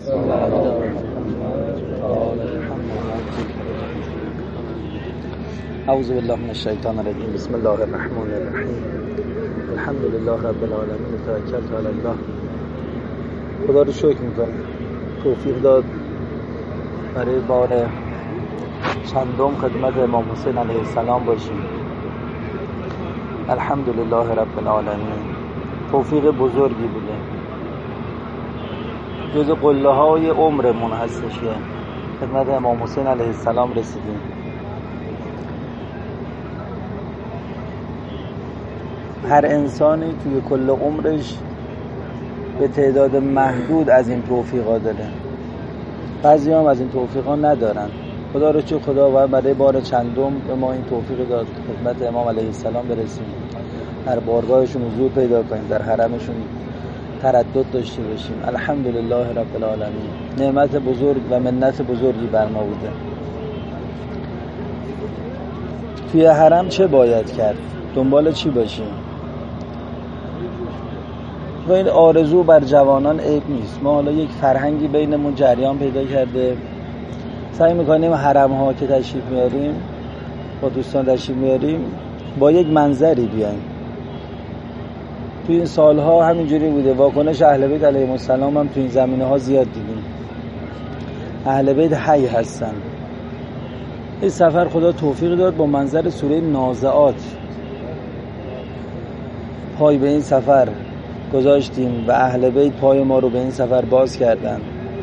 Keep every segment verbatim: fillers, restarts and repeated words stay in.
اعوذ بالله من الشیطان الرجیم. بسم الله الرحمن الرحیم. الحمد لله رب العالمین. توکلت علی الله. خدا رو شکر میکنم توفیق داد برای بار چندم خدمت امام حسین علیه السلام باشیم. الحمدلله رب العالمین. توفیق بزرگی بوده، جز قله های عمرمون هستش که خدمت امام حسین علیه السلام رسیدیم. هر انسانی توی کل عمرش به تعداد محدود از این توفیقا داره، بعضی هم از این توفیقا ندارن. خدا رو چه خدا برای بار چندم به ما این توفیق داد خدمت امام علیه السلام برسیم، در بارگاهشون حضور پیدا کنیم، در حرمشون تردد داشته باشیم. الحمدلله رب العالمین. نعمت بزرگ و منت بزرگی بر ما بوده. توی حرم چه باید کرد؟ دنبال چی باشیم؟ و این آرزو بر جوانان عیب نیست. ما حالا یک فرهنگی بینمون جریان پیدا کرده، سعی میکنیم حرم ها که تشریف میاریم، با دوستان تشریف میاریم، با یک منظری بیایم. توی این سالها همینجوری بوده. واکنش اهل بیت علیهم السلام هم توی این زمینه ها زیاد دیدیم. اهل بیت حی هستن. این سفر خدا توفیق داد با منظر سوره نازعات پای به این سفر گذاشتیم و اهل بیت پای ما رو به این سفر باز کردن.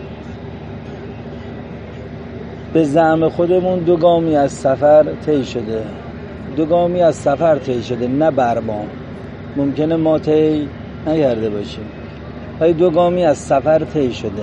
به زعم خودمون دو گامی از سفر طی شده، دو گامی از سفر طی شده، نه بر ما. ممکنه ما طی نکرده باشیم، ولی دو گامی از سفر طی شده،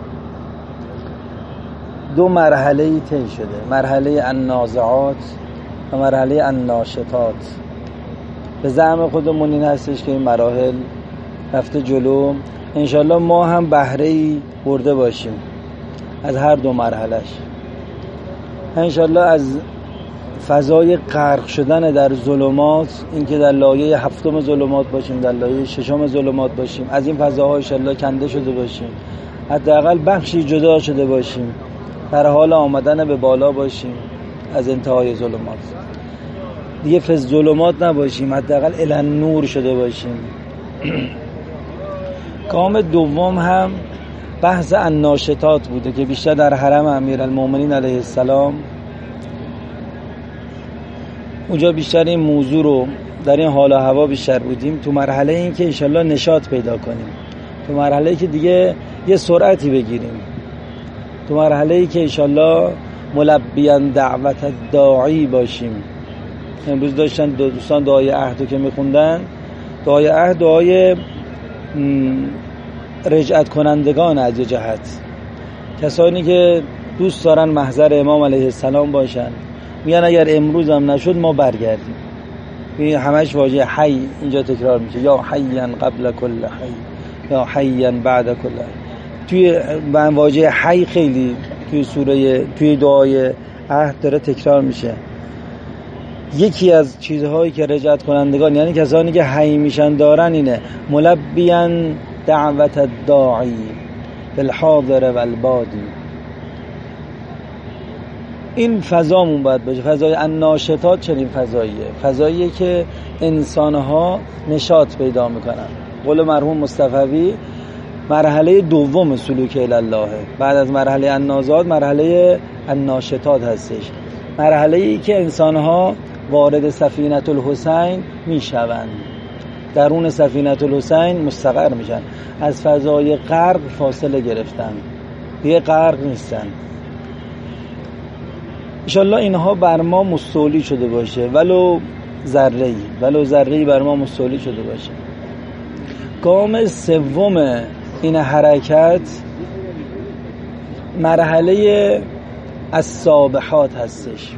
دو مرحله طی شده، مرحله النازعات و مرحله الناشطات. به زعم خودمون این هستش که این مراحل رفته جلو. انشالله ما هم بهره‌ای برده باشیم از هر دو مرحلهش. انشالله از فضای غرق شدن در ظلمات، این که در لایه هفتم ظلمات باشیم، در لایه ششم ظلمات باشیم، از این فضاها انشالله کنده شده باشیم، حداقل بخشی جدا شده باشیم، در حال آمدن به بالا باشیم از انتهای ظلمات. دیگه فز ظلمات نباشیم، حداقل الی النور شده باشیم. گام دوم هم بحث الناشطات بوده که بیشتر در حرم امیرالمومنین علیه السلام، اونجا بیشتر این موضوع رو در این حال و هوا بیشتر بودیم. تو مرحله این که انشالله نشاط پیدا کنیم، تو مرحله که دیگه یه سرعتی بگیریم، تو مرحله ای که انشالله ملبیاً دعوت الداعی باشیم. امروز داشتن دوستان دعای عهد که میخوندن، دعای عهد دعای رجعت کنندگان از یه جهت، کسانی که دوست دارن محضر امام علیه السلام باشن، میگن اگر امروز هم نشد ما برگردیم. این همش واژه حی اینجا تکرار میشه، یا حیاً قبل کل حی، یا حیاً بعد کل حی. توی واژه حی خیلی توی سوره، توی دعای عهد داره تکرار میشه. یکی از چیزهایی که رجعت کنندگان، یعنی کسانی که حی میشن، دارن اینه: ملبیاً دعوت الداعی بالحاضر والبادی. این فضامون باید باشه، فضای الناشطات. چنین فضاییه، فضاییه که انسانها نشاط پیدا میکنن. قول مرحوم مصطفوی مرحله دوم سلوک الله، بعد از مرحله النازعات مرحله الناشطات هستش. مرحله ای که انسانها وارد سفینه الحسین میشوند، درون سفینه الحسین مستقر میشن، از فضای غرق فاصله گرفتن، دیگه غرق نیستن. انشالله اینها بر ما مستولی شده باشه، ولو ذره‌ای، ولو ذره‌ای بر ما مستولی شده باشه. گام سوم این حرکت مرحله السابحات هستش.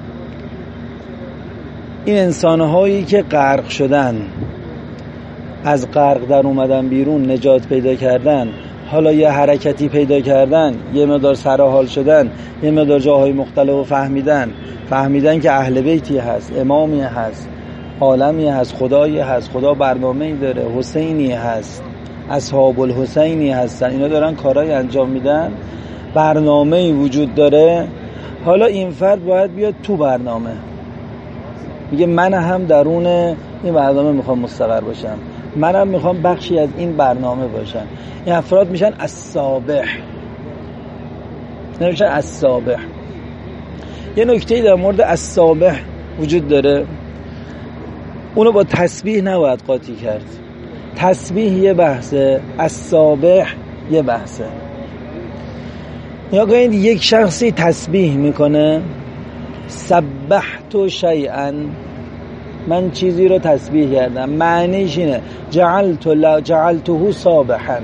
این انسانهایی که غرق شدن، از غرق در اومدن بیرون، نجات پیدا کردن، حالا یه حرکتی پیدا کردن، یه مقدار سرحال شدن، یه مقدار جاهای مختلف فهمیدن، فهمیدن که اهل بیتی هست، امامی هست، عالمی هست، خدایی هست، خدا برنامه‌ای داره، حسینی هست، اصحاب الحسینی هستن، اینا دارن کارهای انجام میدن، برنامه‌ای وجود داره. حالا این فرد باید بیاد تو برنامه، میگه من هم درون این برنامه میخوام مستقر باشم، منم میخوام بخشی از این برنامه باشم. این افراد میشن السابح، نمیشن السابح. یه نکته‌ای در مورد السابح وجود داره، اونو با تسبیح نباید قاطی کرد. تسبیح یه بحثه، السابح یه بحثه. یا کنید یک شخصی تسبیح میکنه، سبحت شیئا، من چیزی رو تسبیح کردم، معنیش اینه جعلت لا جعلته سابحا.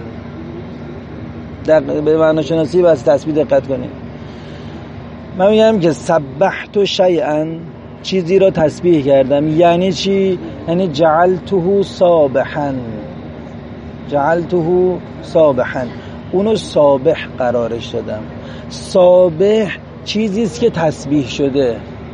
به معنی شناسی بس تسبیح دقت کنید. من میگم که سبحت شیئا، چیزی رو تسبیح کردم، یعنی چی؟ یعنی جعلته سابحا، جعلته سابحا، اونو سابح قرارش دادم. سابح چیزی است که تسبیح شده،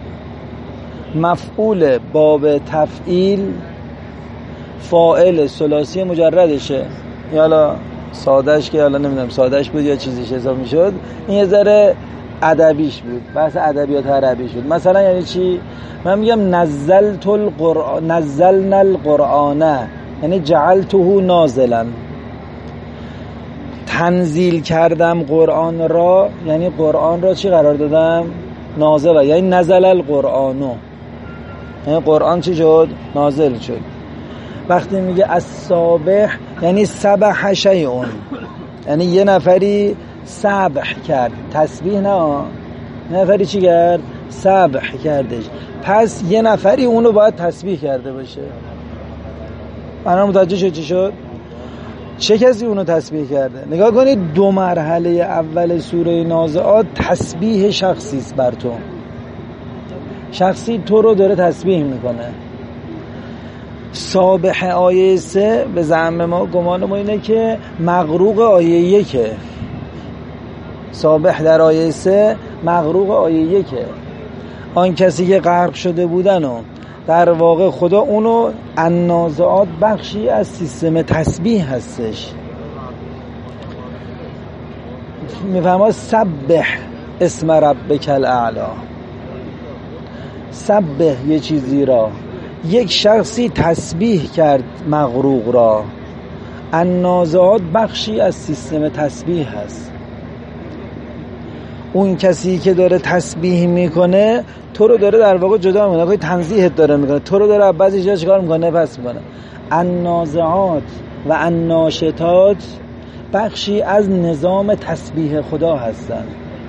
مفعول باب تفعیل، فاعل ثلاثی مجردشه. یالا سادهش که حالا نمیدونم سادهش بود یا چیزیش حساب میشد، این یه ذره ادبیش بود، بحث ادبیات عربی شد. مثلا یعنی چی؟ من میگم نزلت القرآن، نزلنا القرآن، یعنی جعلته نازلا، تنزیل کردم قرآن را، یعنی قرآن را چی قرار دادم؟ نازل، یعنی نزل القرآنو، یعنی قرآن چی شد؟ نازل شد. وقتی میگه السابح یعنی سبح شیئون، یعنی یه نفری سبح کرد، تسبیح نه، نفری چی کرد؟ سبح کردش. پس یه نفری اونو باید تسبیح کرده باشه. الان متوجه شد چی شد؟ چه کسی اونو تسبیح کرده؟ نگاه کنید دو مرحله اول سوره نازعات تسبیح شخصی است بر تو. شخصی تو رو داره تسبیح میکنه. سابح آیه سه به زعم ما، گمان ما اینه که مغروق آیه یکه. سابح در آیه سه مغروق آیه یکه. آن کسی که غرق شده بودن و در واقع خدا اونو النازعات بخشی از سیستم تسبیح هستش. میفهمه سبح اسم ربک الاعلی، سبح یه چیزی را، یک شخصی تسبیح کرد مغروق را. النازعات بخشی از سیستم تسبیح هست. اون کسی که داره تسبیح میکنه تو رو داره در واقع جدا میکنه، کوئی تنزیهت داره میکنه، تو رو داره بعضی جا چیکار میکنه؟ پس میکنه. النازعات و الناشطات بخشی از نظام تسبیح خدا هستن.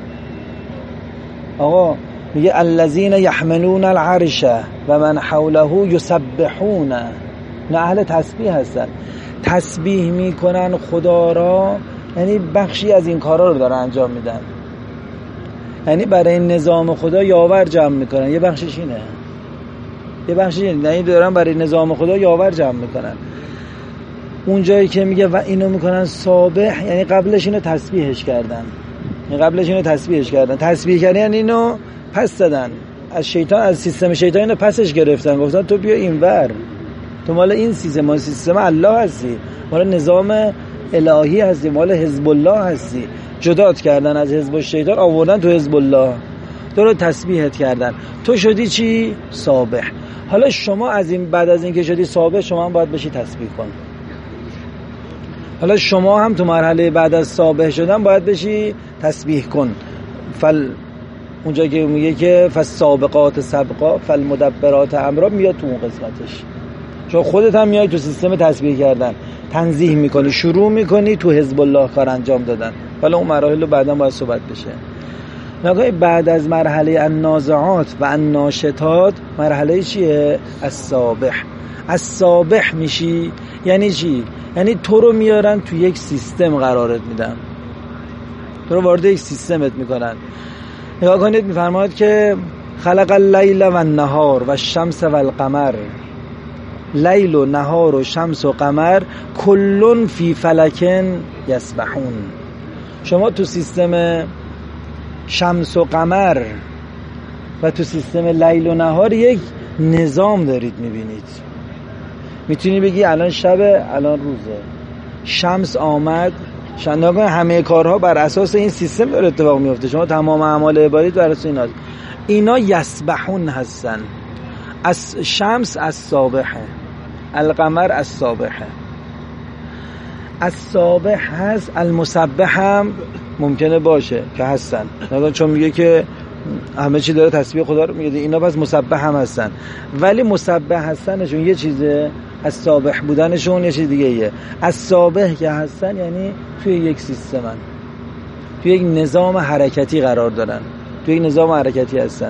آقا میگه الذین یحملون العرش و من حوله یسبحون، نه اهل تسبیح هستن، تسبیح میکنن خدا را، یعنی بخشی از این کارا رو داره انجام میدن، یعنی برای نظام خدا یاور جمع میکنن. یه بخشش اینه، یه بخشش اینه، یعنی دارن برای نظام خدا یاور جمع میکنن. اون جایی که میگه و اینو میکنن سابح، یعنی قبلش اینو تسبیحش کردن، یعنی قبلش اینو تسبیحش کردن. تسبیح کردن یعنی اینو پس دادن از شیطان، از سیستم شیطان اینو پسش گرفتن، گفتن تو بیا اینور، تو مال این سیستم، مال سیستم الله هستی، مال نظام الهی هستی، مال حزب الله هستی. جدات کردن از حزب الشیطان، آوردن تو حزب الله، تو رو تسبیحت کردن، تو شدی چی؟ سابح. حالا شما از این بعد از این که شدی سابح، شما هم باید بشی تسبیح کن. حالا شما هم تو مرحله بعد از سابح شدن باید بشی تسبیح کن. فل اونجا که میگه که فالسابقات سبقا فالمدبرات امرا، میاد تو اون قسمتش. چون خودت هم میای تو سیستم تسبیح کردن، تنزیه میکنی، شروع میکنی تو حزب الله کار انجام دادن. حالا اون مراحل رو بعدا باید صحبت بشه. نگاه بعد از مرحله النازعات و الناشطات مرحله چیه؟ السابح. السابح میشی یعنی چی؟ یعنی تو رو میارن تو یک سیستم قرارت میدن، تو رو وارد یک سیستمت میکنن. نگاه کنید میفرماید که خلق اللیل و النهار و الشمس و القمر، لیل و نهار و شمس و قمر کلون فی فلکن یسبحون. شما تو سیستم شمس و قمر و تو سیستم لیل و نهار یک نظام دارید میبینید. میتونی بگی الان شبه الان روزه، شمس آمد، شناگاه همه کارها بر اساس این سیستم داره اتفاق میفته. شما تمام اعمال عبادی بر اساس اینا اینا یسبحون هستن. از شمس از صابحه، القمر از صابحه، از صابح هست، المسبح هم ممکنه باشه که هستن، چون میگه که همه چی داره تسبیح خدا رو میگه، اینا پس مسبح هم هستن. ولی مسبح هستنشون یه چیزه، از صابح بودنشون یه چیز دیگه ایه. از صابح که هستن یعنی توی یک سیستمن، توی یک نظام حرکتی قرار دارن، توی یک نظام حرکتی هستن.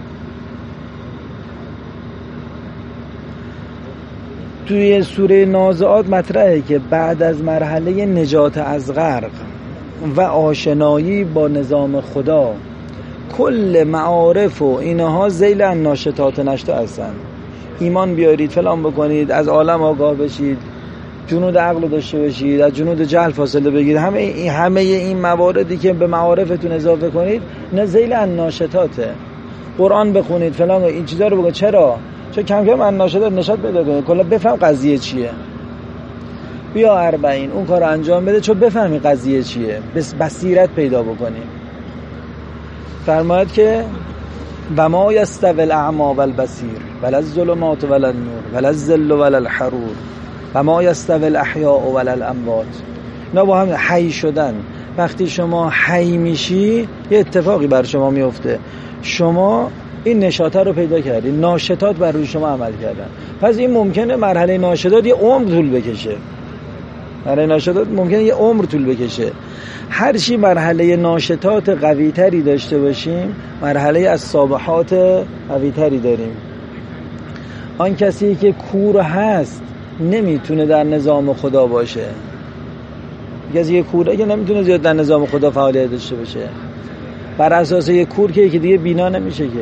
توی سوره نازعات مطرحه که بعد از مرحله نجات از غرق و آشنایی با نظام خدا، کل معارف و اینها ذیل الناشطات نشطه هستن. ایمان بیارید، فلان بکنید، از عالم آگاه بشید، جنود عقل داشته باشید، از جنود جهل فاصله بگیرید، همه این همه این مواردی که به معارفتون اضافه کنید نه ذیل الناشطاته. قرآن بخونید، فلان، این چیزا رو بگید. چرا؟ چون کم کم الناشطات نشاط پیدا کنید، کلا بفهم قضیه چیه. بیا اربعین اون کارو انجام بده چون بفهمی قضیه چیه، بس بصیرت پیدا بکنی. فرماید که و ما یستوی الاعمی والبصیر ولا الظلمات ولا النور ولا الظل ولا الحرور و ما یستوی الاحیاء ولا الاموات. نه با هم حی شدن. وقتی شما حی میشی یه اتفاقی بر شما میفته، شما این نشاطه رو پیدا کردی، ناشطات بر روی شما عمل کردن. پس این ممکنه مرحله ناشطات یه عمر طول بکشه، مرحله ناشطات ممکنه یه عمر طول بکشه. هر چی مرحله ناشطات قوی تری داشته باشیم، مرحله از صابحات قوی تری داریم. آن کسی که کور هست نمیتونه در نظام خدا باشه. کسی که کوره که نمیتونه زیاد در نظام خدا فعالیت داشته باشه. بر اساس یک کور که دیگه بینا نمیشه. که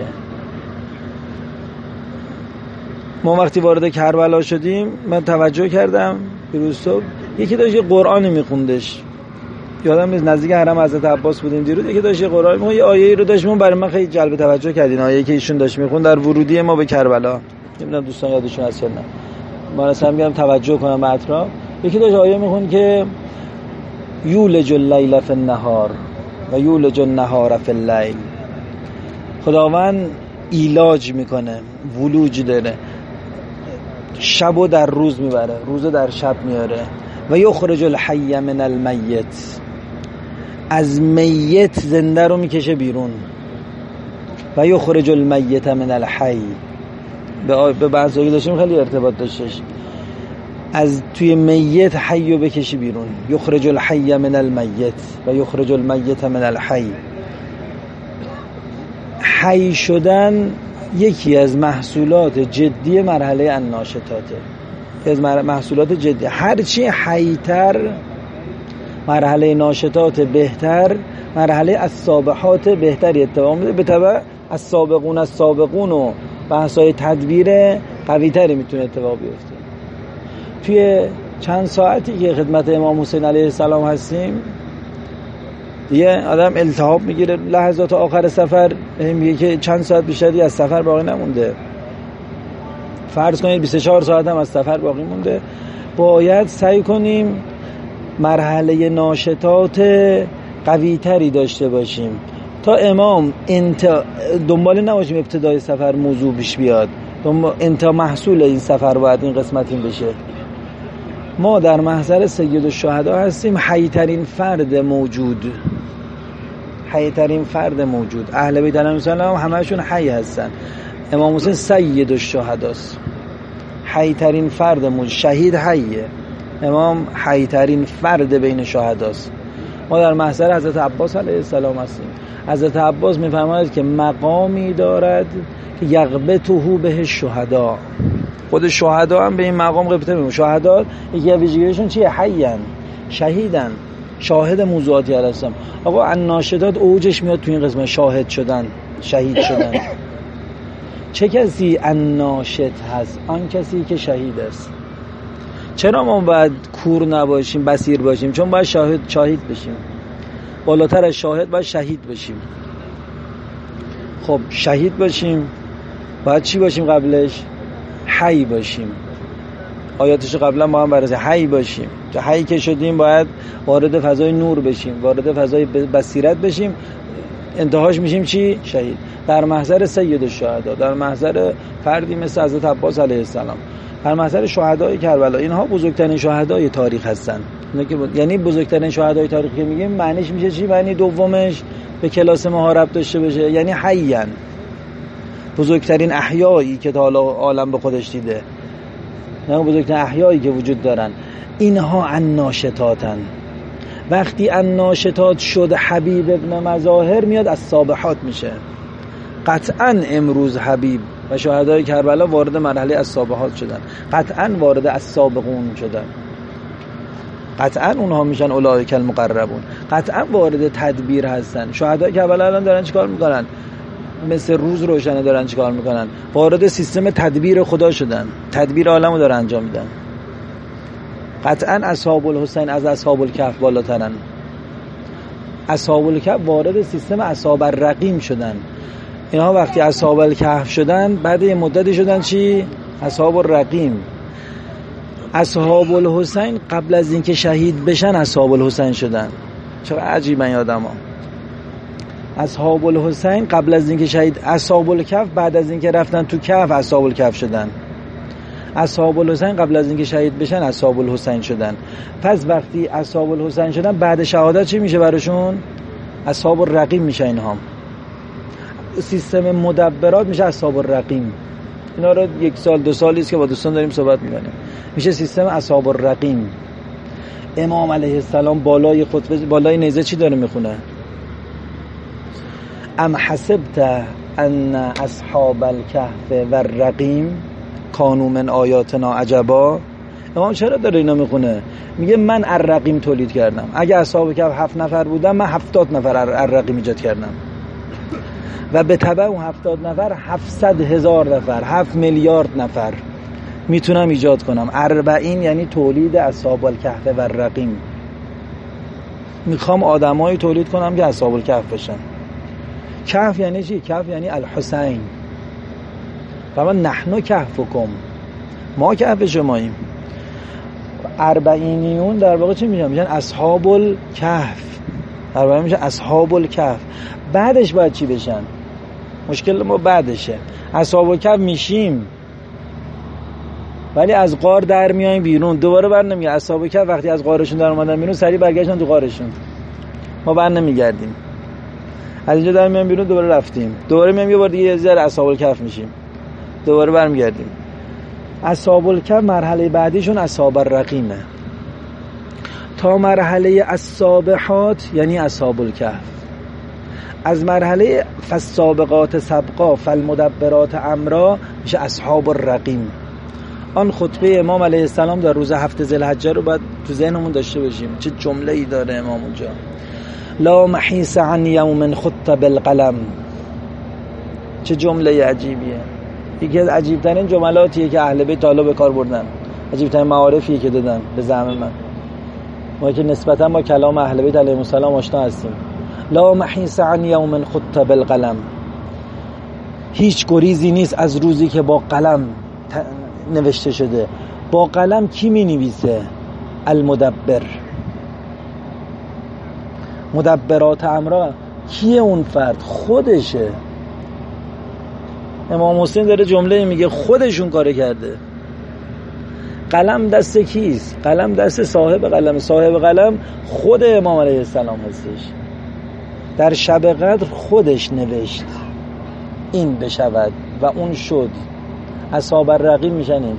ما وقتی وارد کربلا شدیم من توجه کردم دیروز صبح یکی داشت یه قرآن میخوندش، یادم نیست نزدیک حرم حضرت عباس بودیم دیروز، یکی داشت یه قرآن میخوند، یه آیه‌ای رو داشت میخوند، برای من خیلی جلب توجه کرد. این آیه‌ای که ایشون داشت میخوند در ورودی ما به کربلا، نمیدونم دوستان یادشون هست یا نه، من اصلا میگم توجه کنم به اطراف. یکی داشت آیه میخوند که یولج اللیل فی النهار و یولج النهار فی اللیل. خداوند ایلاج میکنه، ولوج داره، شبو در روز میبره، روزو در شب میاره. و یخرج الحی من المیت، از میت زنده رو میکشه بیرون. و یخرج المیت من الحی، به بحثی که داشتیم خیلی ارتباط داشتش، از توی میت حی رو بکشی بیرون. یخرج الحی من المیت و یخرج المیت من الحی. حی شدن یکی از محصولات جدی مرحله الناشطاته، از محصولات جدی. هرچی حیتر مرحله ناشطات بهتر، مرحله از صابحات بهتری اتفاق میده. به تبع از سابقون از سابقون و بحثای تدبیر قوی تری میتونه اتفاق بیفته. توی چند ساعتی که خدمت امام حسین علیه السلام هستیم دیگه آدم التهاب میگیره. لحظات آخر سفر میگه که چند ساعت بیشتری از سفر باقی نمونده، فرض کنید بیست و چهار ساعت هم از سفر باقی مونده. باید سعی کنیم مرحله ناشطات قوی تری داشته باشیم تا امام انت دنبال نباشیم ابتدای سفر موضوع پیش بیاد، انت محصول این سفر باید این قسمت این بشه. ما در محضر سید الشهدا هستیم، حی ترین فرد موجود، حی ترین فرد موجود. اهل بیت علیهم السلام همه‌شون حی هستن. امام حسین سید الشهداست، حی ترین فرد موجود. شهید حیه، امام حی ترین فرد بین شهداست. ما در محضر حضرت عباس علیه السلام هستیم. حضرت عباس میفرماید که مقامی دارد که یغبطه به الشهدا. خود شهدا هم به این مقام غبطه میمون. شهدا یکی از ویژگیشون چیه؟ حیان، شهیدن، شاهد موضوعاتی هستن. آقا الناشطات اوجش میاد تو این قسمت، شاهد شدن، شهید شدن. چه کسی الناشط هست؟ آن کسی که شهید است. چرا ما باید کور نباشیم، بصیر باشیم؟ چون باید شاهد شاهد بشیم. بالاتر از شاهد باید شهید بشیم. خب شهید باشیم باید چی باشیم قبلش؟ حی باشیم. آیاتش قبلا ما هم بررسی حی باشیم، که حی که شدیم باید وارد فضای نور بشیم، وارد فضای بصیرت بشیم، انتهاش میشیم چی؟ شهید. در محضر سید الشهدا، در محضر فردی مثل حضرت عباس علیه السلام، در محضر شهدای کربلا. اینها بزرگترین شهدای تاریخ هستن. یعنی بزرگترین شهدای تاریخ که میگیم معنیش میشه چی؟ معنی دومش به کلاس ما ربط داشته باشه، یعنی حیان، بزرگترین احیایی که تا حالا عالم به خودش دیده، نه بزرگترین احیایی که وجود دارن. اینها الناشطاتن. وقتی الناشطات شد حبیب ابن مظاهر میاد از صابحات میشه. قطعا امروز حبیب و شهدای کربلا وارد مرحله از صابحات شدن، قطعا وارد از سابقون شدن، قطعا اونها میشن اولئک المقربون، قطعا وارد تدبیر هستن. شهدای کربلا الان دارن چیکار میکنن؟ مثل روز روشنه دارن چیکار میکنن؟ وارد سیستم تدبیر خدا شدن، تدبیر عالمو دارن انجام میدن. قطعا اصحاب الحسین از اصحاب الکهف بالاترن. اصحاب الکهف وارد سیستم اصحاب الرقیم شدن. اینها وقتی اصحاب الکهف شدن بعد یه مدتی شدن چی؟ اصحاب الرقیم. اصحاب الحسین قبل از اینکه شهید بشن اصحاب الحسین شدن. چرا عجیبن آدما. اصحاب الحسین قبل از اینکه شهید، اصحاب الکهف بعد از اینکه رفتن تو کهف اصحاب الکهف شدن. اصحاب الحسین قبل از اینکه شهید بشن اصحاب الحسین شدن. پس وقتی اصحاب الحسین شدن بعد شهادت چی میشه براشون؟ اصحاب الرقیم میشه. اینها سیستم مدبرات میشه اصحاب الرقیم. اینا رو یک سال دو سالی است که با دوستان داریم صحبت میکنیم، میشه سیستم اصحاب الرقیم. امام علیه السلام بالای خطبه، بالای نیزه چی داره میخونه؟ ام حسبت ان اصحاب الکهف و الرقیم کانوا من آیاتنا عجبا. امام چرا داره اینا میخونه؟ میگه من الرقیم تولید کردم. اگه اصحاب کهف هفت نفر بودن، من هفتاد نفر الرقیم ایجاد کردم و به تبع اون هفتاد نفر هفتصد هزار نفر، هفت میلیارد نفر میتونم ایجاد کنم. اربعین یعنی تولید اصحاب الکهف و الرقیم. میخوام آدمایی تولید کنم که اصحاب الکهف بشن. کهف یعنی چی؟ کهف یعنی الحسین. فما نحن کهفکم، ما کهف شماییم. اربعینیون در واقع چی میشن؟ میشن اصحاب الکهف. اربعین میشن اصحاب الکهف. بعدش باید چی بشن؟ مشکل ما بعدشه. اصحاب الکهف میشیم ولی از غار در میایم بیرون، دوباره بر نمیگه. اصحاب کهف وقتی از غارشون در اومدن بیرون سریع برگشتن تو غارشون، ما بر نمیگردیم. از اینجا در میایم بیرون، دوباره رفتیم، دوباره میایم یه بار دیگه یه ذره اصحاب الکهف میشیم، دوباره برمیگردیم. اصحاب الکهف مرحله بعدیشون اصحاب الرقیمه. تا مرحله الصابحات یعنی اصحاب الکهف. از مرحله فالسابقات سبقا فالمدبرات امرا میشه اصحاب الرقیم. آن خطبه امام علیه السلام در روز هفت ذوالحجه رو باید تو ذهنمون داشته باشیم. چه جمله ای داره امام اونجا. لا محیص عن یوم خط بالقلم. چه جمله عجیبیه. یکی از عجیب ترین جملاتیه که اهل بیت حالا به کار بردن، عجیب ترین معارفیه که دادن به زعم من. ما که نسبتا با کلام اهل بیت علیهم السلام آشنا هستیم. لا محیص عن یوم خط بالقلم. هیچ گریزی نیست از روزی که با قلم نوشته شده. با قلم کی می نویسه؟ المدبر. مدبرات امرا کیه اون فرد؟ خودشه. امام حسین داره جمله میگه خودشون کار کرده. قلم دست کیست؟ قلم دست صاحب قلم. صاحب قلم خود امام علیه السلام هستش. در شب قدر خودش نوشت این بشود و اون شد. اصحاب الرقیم میشنیم.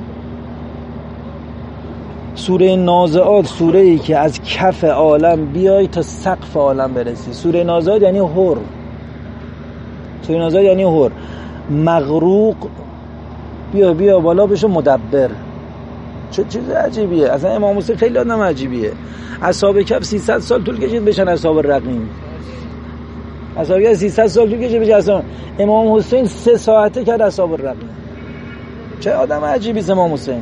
سوره نازعات سوره ای که از کف عالم بیای تا سقف عالم برسی. سوره نازعات یعنی هور. سوره نازعات یعنی هور. مغروق بیا بیا بالا بشو مدبر. چه چیز عجیبیه. اصلا امام حسین خیلی آدم عجیبیه. اصحاب کف سیصد سال طول کشید بشن اصحاب الرقیم. اصحاب کف سیصد سال طول کشید بشن اصحاب. امام حسین سه ساعته کرد اصحاب الرقیم. چه آدم عجیبی است امام حسین.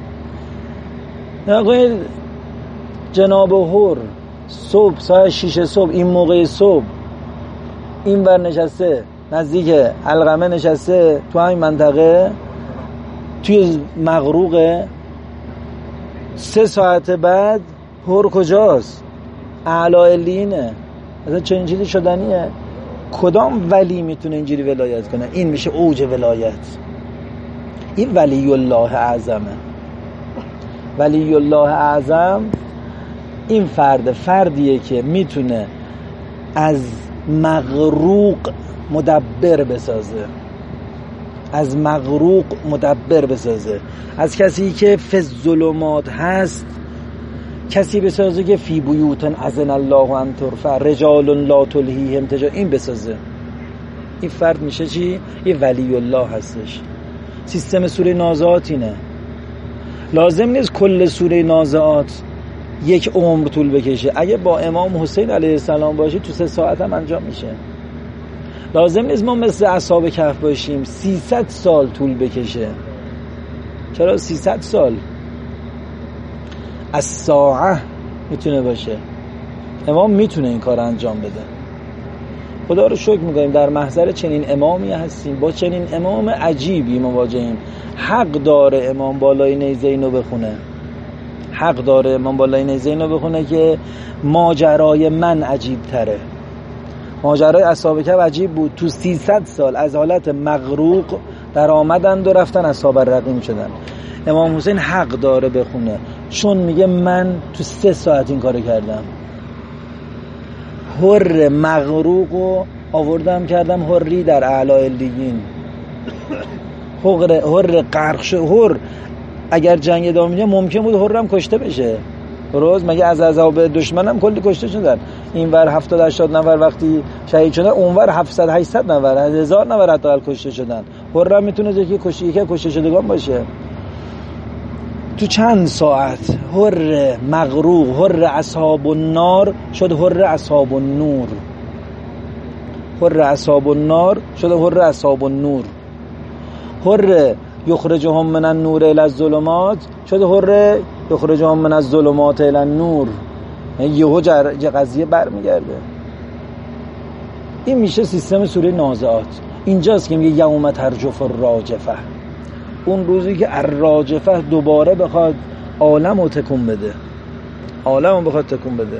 نگوید جناب هور صبح ساعت شیش صبح این موقع صبح این ور نشسته نزدیک القمه نشسته تو همین منطقه توی مغروقه سه ساعت بعد هور کجاست؟ اعلی علیینه. اصلا چنین چیزی شدنیه؟ کدام ولی میتونه اینجوری ولایت کنه؟ این میشه اوج ولایت. این ولی الله اعظمه. ولی الله اعظم این فرد فردیه که میتونه از مغروق مدبر بسازه، از مغروق مدبر بسازه، از کسی که فی الظلمات هست کسی بسازه که فی بیوت اذن الله ان ترفع رجال لا تلهیهم تجارت، این بسازه. این فرد میشه چی؟ این ولی الله هستش. سیستم سوره نازعات اینه. لازم نیست کل سوره نازعات یک عمر طول بکشه. اگه با امام حسین علیه السلام باشی تو سه ساعت هم انجام میشه. لازم نیست ما مثل اصحاب کهف باشیم سیصد سال طول بکشه. چرا سیصد سال؟ از ساعه میتونه باشه. امام میتونه این کار انجام بده. خدا رو شکر میکنیم در محضر چنین امامی هستیم، با چنین امام عجیبی مواجهیم. حق داره امام بالای نیزه اینو بخونه، حق داره امام بالای نیزه اینو بخونه که ماجرای من عجیب تره. ماجرای اصحاب کهف عجیب بود. تو سیصد سال از حالت مغروق در آمدند و رفتن اصحاب الرقیم شدن. امام حسین حق داره بخونه چون میگه من تو سه ساعت این کارو کردم. حر مغروقو آوردم کردم حری در اعلی علیین. حر حر غرق شد. حر اگر جنگ ادامه میده ممکن بود حرم کشته بشه. روز مگه از عذاب دشمنم کلی کشته شدن. اینور هفتاد هشتاد نفر وقتی شهید شدن، اونور هفتصد هشتصد نفر، هزار نفر حتی کشته شدن. حرم میتونه یکی کشته یکی کشته شدگان باشه. تو چند ساعت حر مغروق، حر اصحاب النار شد حر اصحاب النور. حر اصحاب النار شد حر اصحاب النور. حر یخرجهم من النور الی الظلمات شد حر یخرجهم من الظلمات الی النور. یهو یه قضیه برمیگرده. این میشه سیستم سوره نازعات. اینجاست که میگه یوم ترجف الراجفه، اون روزی که الراجفه دوباره بخواد عالم رو تکون بده، عالم رو بخواد تکون بده.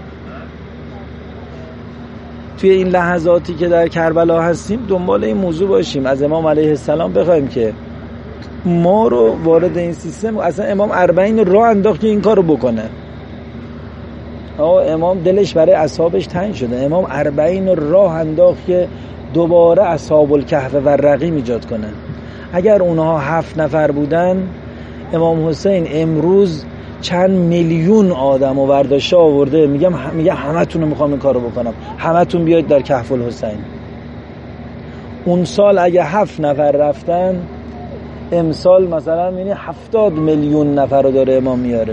توی این لحظاتی که در کربلا هستیم دنبال این موضوع باشیم، از امام علیه السلام بخوایم که ما رو وارد این سیستم. اصلا امام اربعین راه انداخت که این کار رو بکنه. آقا امام دلش برای اصحابش تنگ شده. امام اربعین راه انداخت که دوباره اصحاب الکهف و رقیم ایجاد کنه. اگر اونها هفت نفر بودن، امام حسین امروز چند میلیون آدم و ورداشته آورده. میگم میگه همتون رو میخوام این کارو بکنم، همتون بیاید در کهف الحسین. اون سال اگه هفت نفر رفتن، امسال مثلا میبینی هفتاد میلیون نفر رو داره امام میاره.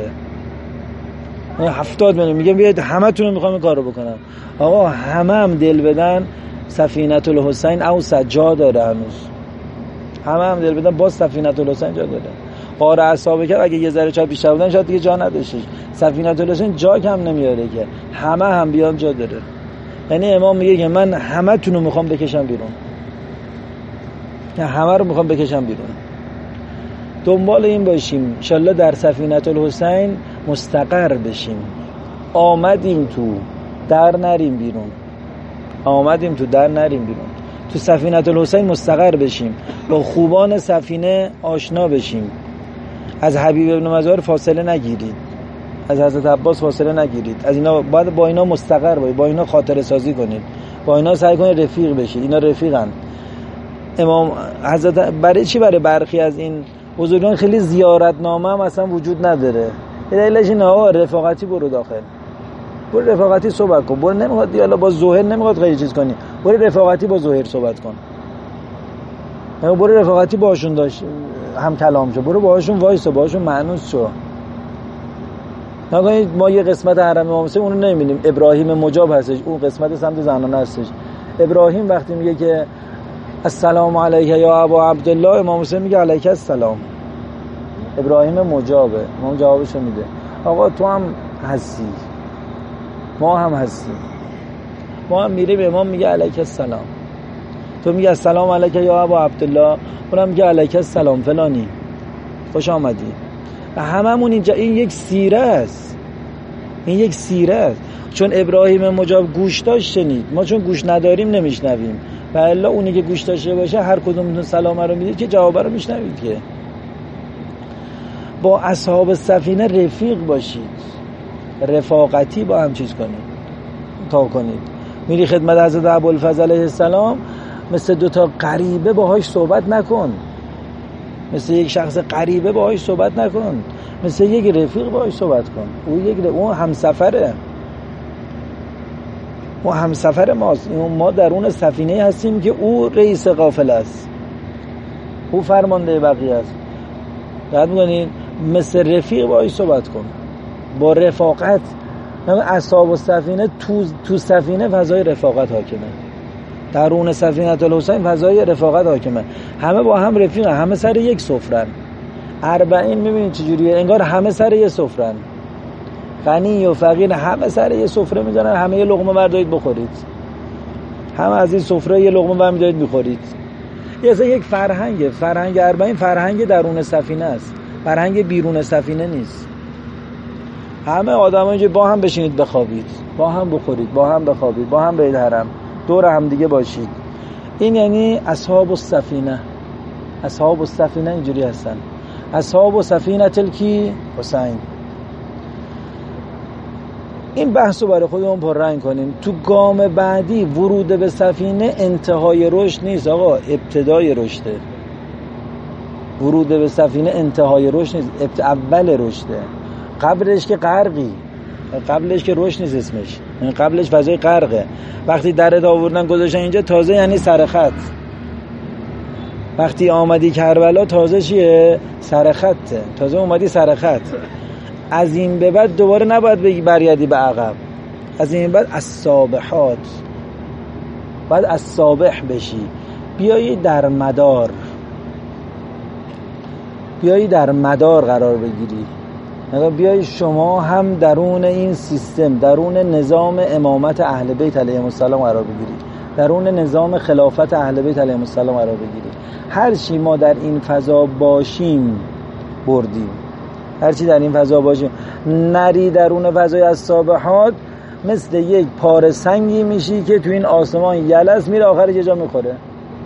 هفتاد میلیون. میگم بیاید همتون رو میخوام این کارو بکنم. آقا همه هم دل بدن، سفینه الحسین او سجا داره هنوز. همه هم دل بدن باز سفینه الحسین جا داره. قاره اصحاب کهف اگه یه ذره چا بیشتر بودن شاید دیگه جا نداشتش. سفینه الحسین جا کم نمیاره که همه هم بیان جا داره. یعنی امام میگه که من همه تون رو میخوام بکشم بیرون، همه رو میخوام بکشم بیرون. دنبال این باشیم انشالله در سفینه الحسین مستقر بشیم. آمدیم تو در نریم بیرون، آمدیم تو در نریم بیرون. تو سفینه الحسین مستقر بشیم، با خوبان سفینه آشنا بشیم. از حبیب ابن مظاهر فاصله نگیرید، از حضرت عباس فاصله نگیرید. از اینا باید با اینا مستقر باشید، با اینا خاطره سازی کنید، با اینا سعی کنید رفیق بشید. اینا رفیقن. امام حضرت برای چی؟ برای برخی از این بزرگان خیلی زیارتنامه هم اصلا وجود نداره. دلیلش اینه آقا رفاقتی برو داخل، برو رفاقتی صحبت کن. برو نمیخواد دیالا با زهر نمیخواد خیلی چیز کنی، برو رفاقتی با زهر صحبت کن. برو رفاقتی باشون داشت هم کلام شو، برو باهاشون وایسا، باهاشون مانوس شو. نگاهید ما یه قسمت حرم امام حسین اونو نمیبینیم. ابراهیم مجاب هستش، اون قسمت سمت زنانه هستش. ابراهیم وقتی میگه که السلام علیک یا ابا عبدالله، امام حسین میگه علیک السلام. ابراهیم مجابه، امام جوابشو میده. آقا تو هم هستی، ما هم هستیم. ما هم میریم امام میگه علیک السلام. تو میگه السلام علیک یا ابا عبدالله، اونم میگه علیک السلام فلانی، خوش آمدی. هممون اینجا این یک سیره است، این یک سیره است. چون ابراهیم مجاب گوش داشت شنید، ما چون گوش نداریم نمیشنویم. و الا اونی که گوش داشته باشه هر کدومتون سلام رو میدید که جواب رو میشنوید. که با اصحاب سفینه رفیق باشید، رفاقتی با هم چیز کنید تا کنید. میری خدمت حضرت ابوالفضل علیه السلام، مثل دوتا غریبه باهاش صحبت نکن، مثل یک شخص غریبه باهاش صحبت نکن، مثل یک رفیق باهاش صحبت کن. او یک ر... اون همسفره، او همسفر ماست. ما درون سفینه هستیم که او رئیس قافله است، او فرمانده بقیه است. دقت می‌کنید؟ مثل رفیق باهاش صحبت کن، با رفاقت. اصحاب السفینه تو تو سفینه فضای رفاقت حاکمه، درون سفینه الحسین فضای رفاقت حاکمه. همه با هم رفیقن، همه سر یک سفرن. اربعین میبینید چجوریه؟ انگار همه سر یک سفرن، غنی و فقیر همه سر یک سفره میذارن، همه یه لقمه بردارید بخورید، همه از این سفره یه لقمه برمی‌دارید میخورید. یه یک فرهنگه، فرهنگ اربعین فرهنگ درون سفینه است، فرهنگ بیرون سفینه نیست. همه آدم‌ها اینجا با هم بشینید بخوابید، با هم بخورید، با هم بخوابید، با هم برید حرم، دور هم دیگه باشید. این یعنی اصحاب السفینه. اصحاب السفینه اینجوری هستن. اصحاب السفینه تلکی حسین. این بحثو برای خودمون پررنگ کنیم. تو گام بعدی ورود به سفینه انتهای رشد نیست آقا، ابتدای رشده. ورود به سفینه انتهای رشد نیست، ابت... اول رشده. قبلش که غرقی، قبلش که رشد نیست اسمش، قبلش فضای غرقه. وقتی درت آوردن گذاشتن اینجا تازه یعنی سر خط. وقتی آمدی کربلا تازه چیه؟ سر خطه، تازه اومدی سر خط. از این به بعد دوباره نباید بگی برگردی به عقب، از این به بعد الصابحات، بعد الصابح بشی، بیایی در مدار، بیایی در مدار قرار بگیری. بیایی شما هم درون این سیستم، درون نظام امامت اهل بیت علیهم السلام قرار بگیری، درون نظام خلافت اهل بیت علیهم السلام قرار بگیری. هر چی ما در این فضا باشیم بردیم، هر چی در این فضا باشیم. نری درون فضای الصابحات مثل یک پاره سنگی میشی که تو این آسمان یلس میره آخر یه جا میخوره.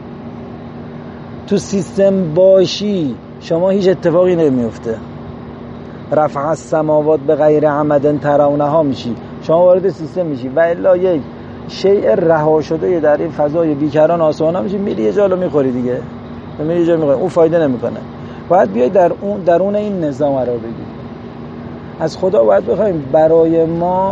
تو سیستم باشی شما هیچ اتفاقی نمیفته. رفع السماوات به غیر عمد ترونها میشی، شما وارد سیستم میشی. و الا یک شیء رها شده در این فضای بیکران آسمانا میشی، میری یه جا رو میخوری دیگه، میری یه جا میخوری، اون فایده نمیکنه. باید بیای در اون درون این نظام قرار بگیری. از خدا باید بخوایم برای ما.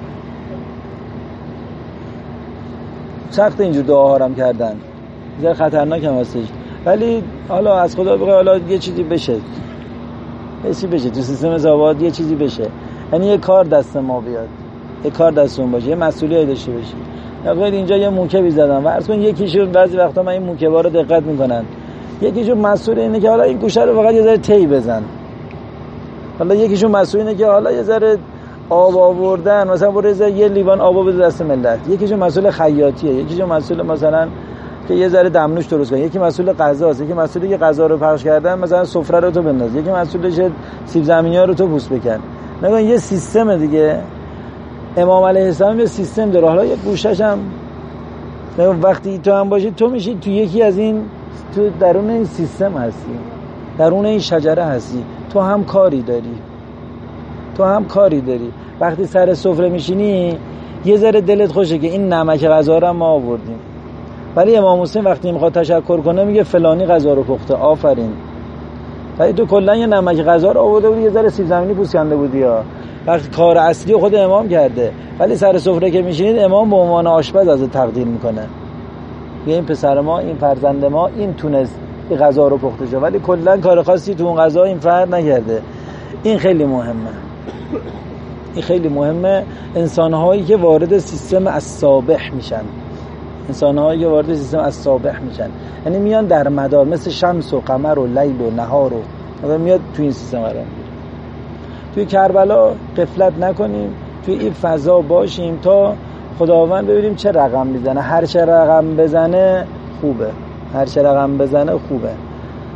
سخت اینجور دعاها هم کردن، بسیار خطرناک هم هستش، ولی حالا از خدا بخوای حالا یه چیزی بشه، یه چیزی بشه تو سیستم زواد، یه چیزی بشه. یعنی یه کار دست ما بیاد، یه کار دستون باشه، یه مسئولیتی داشته باشی. یا اینجا یه موکبی زدن، فرض کن یکیشون، بعضی وقتا من این موکبا رو دقت میکنن، یکیشون مسئول اینه که حالا این گوشه رو فقط یه ذره تی بزن، حالا یکیشون مسئول اینه که حالا یه ذره آب آوردن، مثلا برو یه لیوان آب بده دست ملت. یکیشون مسئول خیاطیه، یکیشون مسئول مثلا که یه ذره دمنوش درست کنه، یکی مسئول غذاست، یکی مسئول که غذا رو پخش کردن، مثلا سفره رو تو بنداز، یکی مسئولش سیب زمینی‌ها رو تو پوست بکن. نگاه یه سیستم دیگه. امام علیه السلام یه سیستم داره، حالا یه گوشش هم وقتی تو هم باشی تو میشی تو یکی از این، تو درون این سیستم هستی، درون این شجره هستی، تو هم کاری داری، تو هم کاری داری. وقتی سر سفره میشینی یه ذره دلت خوشه که این نمک غذا رو ما آوردیم، ولی امام حسین وقتی میخواد تشکر کنه میگه فلانی غذا رو پخته، آفرین. ولی تو کلا یه نمک غذا رو آورده بودی، یه ذره سیب زمینی پوست کنده بودی، یا وقتی کار اصلی خود امام کرده، ولی سر سفره که میشینید امام به عنوان آشپز از تقدیر میکنه، یه این پسر ما، این فرزند ما این تونست این غذا رو پخته شه، ولی کلا کار خاصی تو اون غذا این فرد نکرده. این خیلی مهمه، این خیلی مهمه. انسان‌هایی که وارد سیستم الصابح میشن، انسان‌هایی که وارد سیستم الصابح میشن، یعنی میان در مدار، مثل شمس و قمر و لیل و نهار و میاد تو این سیستم قرار میگیره. توی کربلا غفلت نکنیم، توی این فضا باشیم تا خداوند ببینیم چه رقم میزنه. هر چه رقم بزنه خوبه، هر چه رقم بزنه خوبه.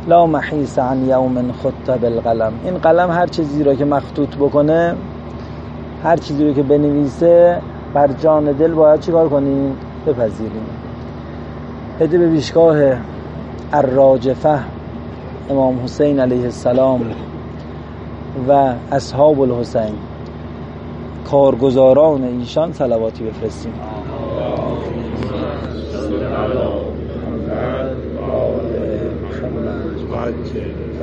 لا محیص عن یوم خط بالقلم. این قلم هر چیزی رو که مخطوط بکنه، هر چیزی رو که بنویسه، بر جان دل باید چیکار کنیم؟ بپذیریم. هده به پیشگاه الراجفه امام حسین علیه السلام و اصحاب الحسین، کارگزاران ایشان صلواتی بفرستیم. محمد